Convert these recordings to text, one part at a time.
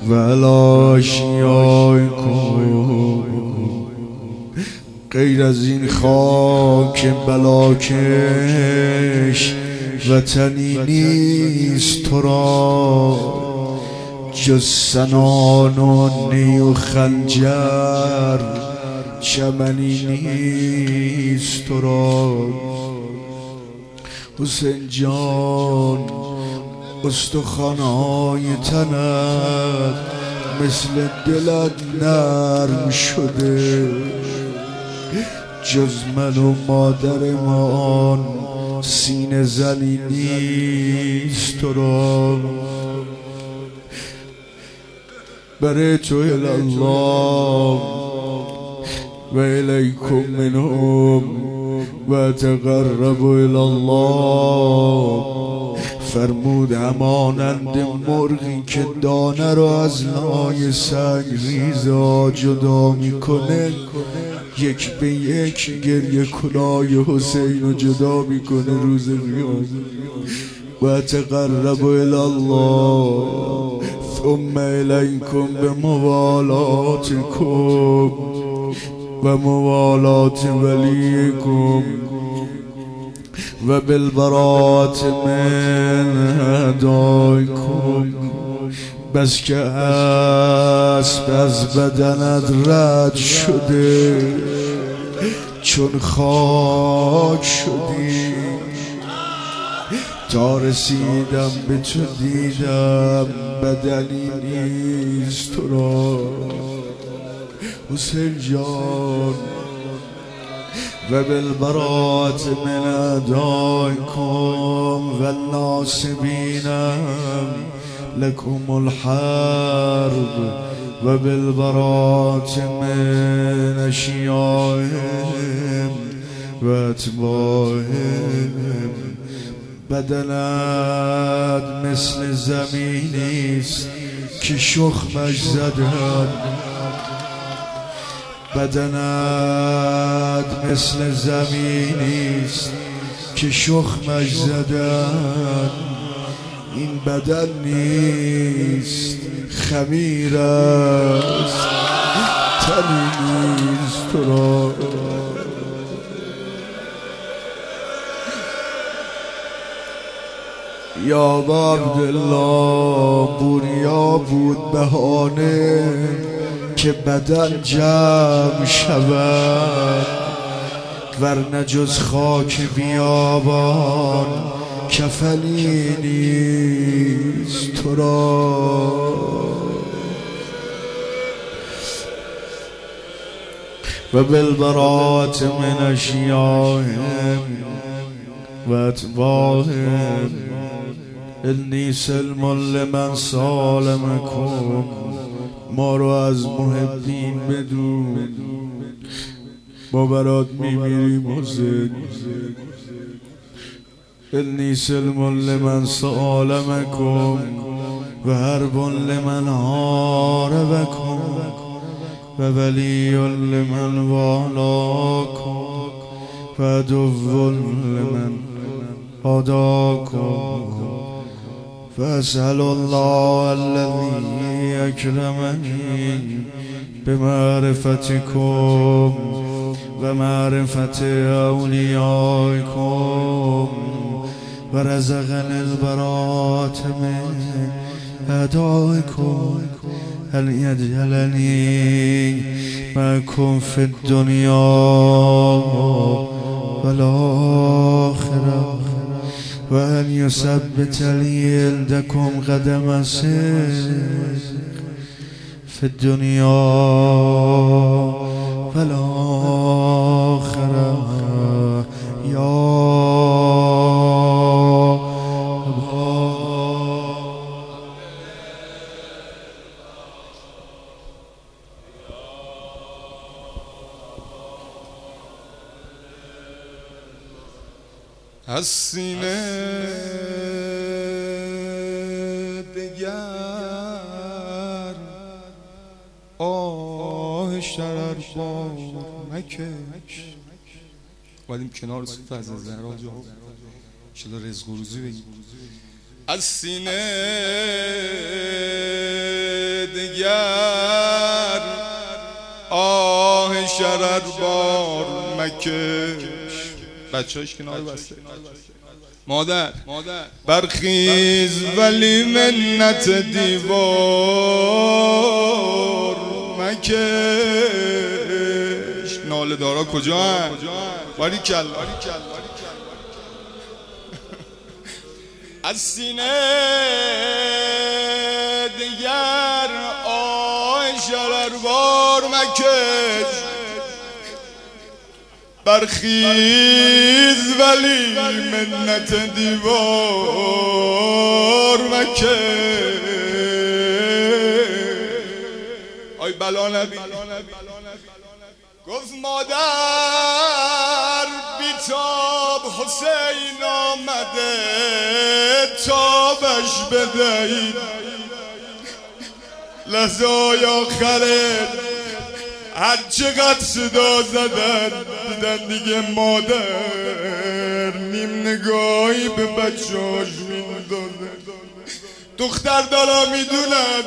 و الاشیائکم. غیر از این خاک بلاکش وطنی نیست تو را، جز سنان و نی و خنجر چمنی نیست تو را. حسین جان استخوان‌های تنت مثل دلت نرم شده، جز من و مادرمان سینه زنی نیست تو را. برای تو الله و الیکم منهم و تقرب الی الله. فرمود همانند مرغی که دانه رو از لای سنگ ریزا جدا میکنه، یک به یک گریه کنای حسین رو جدا میکنه روز قیامت. و تقرب الی الله ثم الیکم بموالاتکم و موالات ولیکم و بالبراءت من اعدائکم. بس که اسب از بدنت رد شده، چون خاک شدی، تا رسیدم به تو دیدم بدنی نیست تو را. حسین جان و بالبراءت من اعدائکم و الناصبین لکم الحرب و بالبراءت من اشیائهم و اتباعهم. بدنت مثل زمینیست که شخمش زدن، بدنت مثل زمینیست که شخمش زدن. این بدن نیست خمیر است، تنی نیست تو را. یا عبدالله بوریا بود بهانه که بدن جمع شود، ورنه جز خاک بیابان کفنی نیست تو را. و بالبراءت من اشیائهم و اتباعهم. انی سلم لمن سالمکم. ما رو از محبین بدون، ما برات میمیریم حسین. انی سلم لمن سالمکم و حرب لمن حاربکم و ولی لمن والاکم و عدو لمن عاداکم. فاسأل الله الذي اکرمنی بمعرفتکم و معرفت اولیائکم و رزقنی البراءة من اعدائکم ان یجعلنی معکم فی الدنیا والآخرة و ان یثبت لی عندکم قدم صدق فی الدنیا والآخرة. یا از سینه دگر آهش در با مکش. اومدیم کنار صوت از زهرا جا شده رزق و روزی بگیم. از سینه دیگر آه شرر بار مکش. بچه‌هاش کنار بسته. مادر برخیز ولی منت دیوار مکش. ناله دارا کجا هن؟ باریکلا. از سینه دیگر آه شرربار مکش. برخیز ولی منت دیوار مکش. آی بلا نبی گفت مادر بیتاب حسین آمده تابش بدهید. لحظه‌های آخره هر چقدر صدا زدن دیدن دیگه مادر نیم نگاهی به بچه‌هاش میندازه. دختر دارا میدونن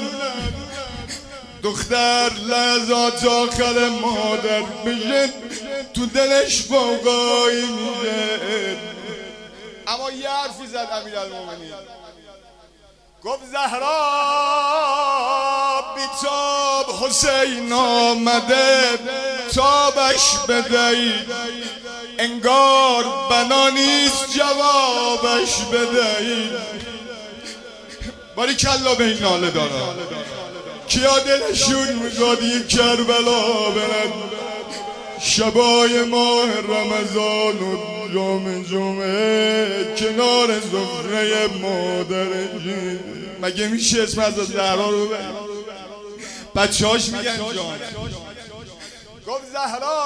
دختر لحظات آخر مادر بشه تو دلش فوقایی میشه. اما یه حرفی زد امیرالمومنین گفت زهرا بیتاب حسین آمده تابش بدهید. انگار بنا نیست جوابش بدهید. باریکلا به این ناله دارا. کیا دلشون میخواد یک کربلا برن شبای ماه رمضان و جمعه کنار زهره مادرش؟ مگه میشه اسم از زهرا رو ببر؟ بچه‌هاش میگن جان. گفت زهرا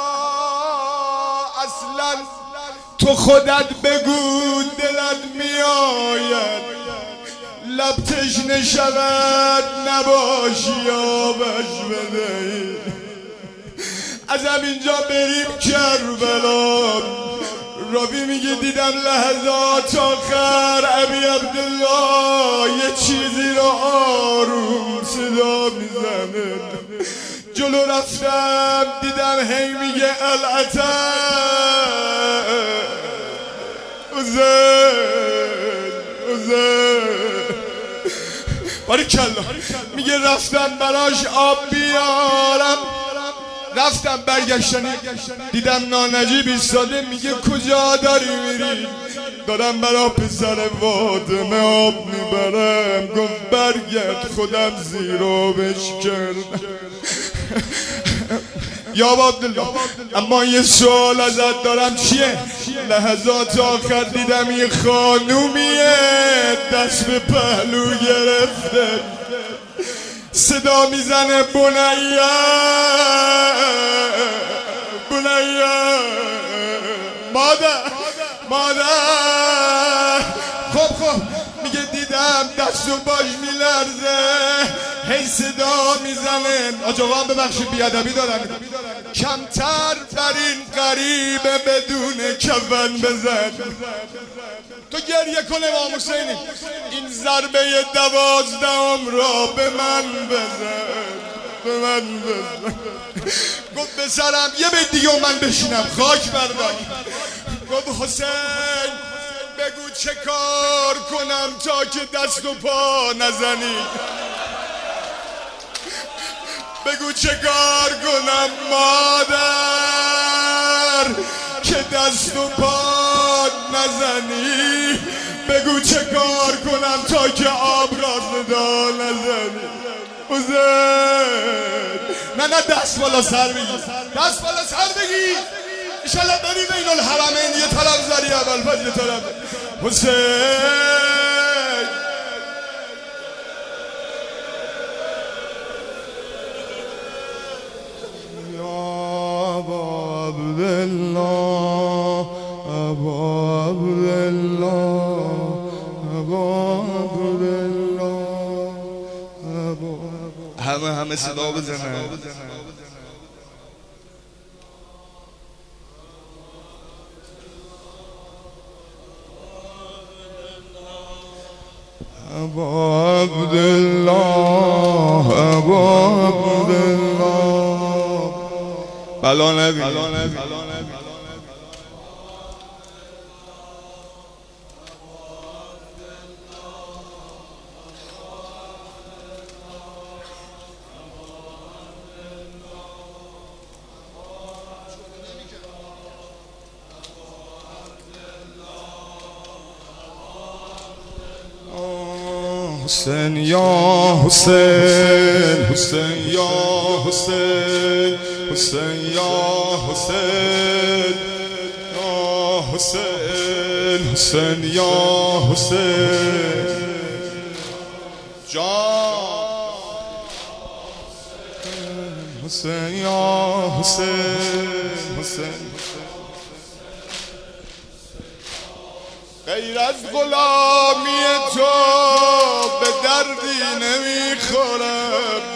اصلا تو خودت بگو دلت میآید لب تشنه شود نباشی آبش بدهی. از همینجا بریم کربلا. رابی میگه دیدم لحظات آخر ابی عبدالله یه چیزی رو آروم صدا میزنه. جلو رفتم دیدم هی میگه حسین باریکلا. میگه رفتم براش آب بیارم. رفتم برگشتنی دیدم نانجیب ایستاده میگه کجا داری میری؟ دارم برا پسر فاطمه آب میبرم. گفت برگرد خودم زیرابش کردم. یا عبدالله اما یه سوال ازت دارم چیه؟ لحظات آخر دیدم یه خانومیه دست به پهلو گرفته صدا میزنه بنیه مادر. خب میگه دیدم دست و باش میلرزه هی صدا میزنه. آجاقا ببخشید بیادبی دارم. کمتر بر این غریبه بدون کفن بزن. تو گریه کن امام حسینی این ضربه 12 را به من بزن. گفت به سرم یه بیت دیگه و من بشینم خاک بردم. گفت حسین بگو چه کار کنم تا که دست و پا نزنی. بگو چه کار کنم مادر که دست و پا نزنی. بگو چه کار کنم تا که آب را صدا نزنی. حسین نه دست بالا سر بگی. دست بالا سر بگی انشالله بری بین الحرمین. یه طرف زری اول پس یه طرف حسین. یا ابا عبدالله ابا عبدالله ابا عبدالله همه صدا بزنن. ابا عبدالله ابا بلا نبینی حسین یا حسین حسین یا حسین حسین یا حسین یا حسین حسین یا حسین جان حسین یا حسین حسین غیر از غلامی تو به دردی نمیخورم